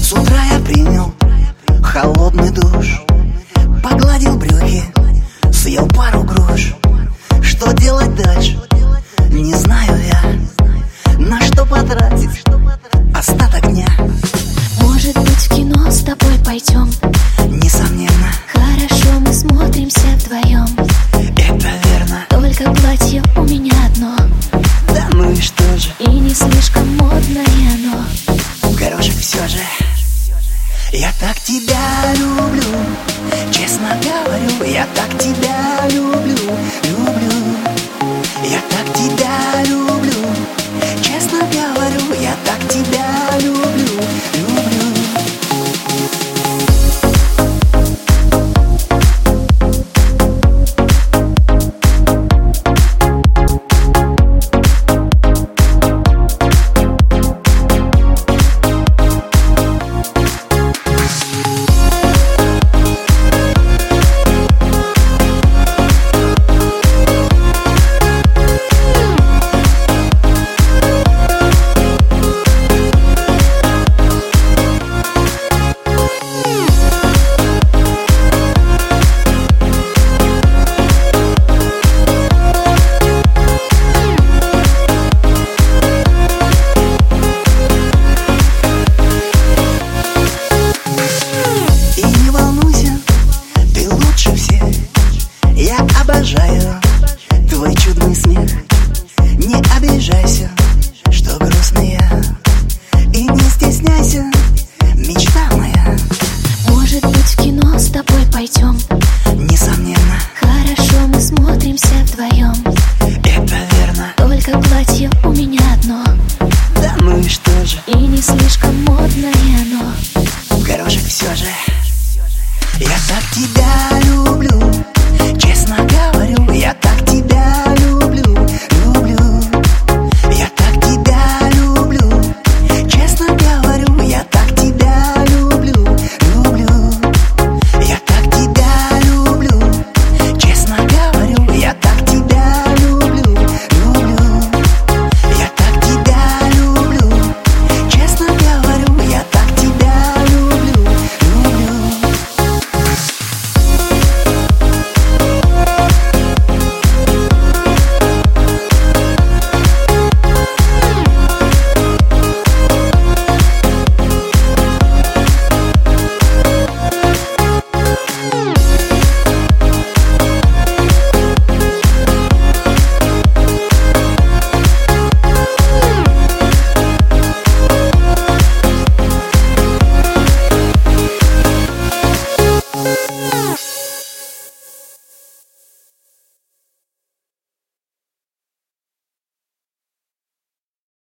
С утра я принял холодный душ, погладил брюки, съел пару груш. Что делать дальше, не знаю я. На что потратить остаток дня? Может быть, в кино с тобой пойдем? Несомненно. Хорошо, мы смотримся вдвоем. Это верно. Только платье у меня одно. Да ну и что же? И не слишком модное оно. Горошек все же. Я так тебя люблю, честно говорю. Я так тебя люблю, люблю. Я так тебя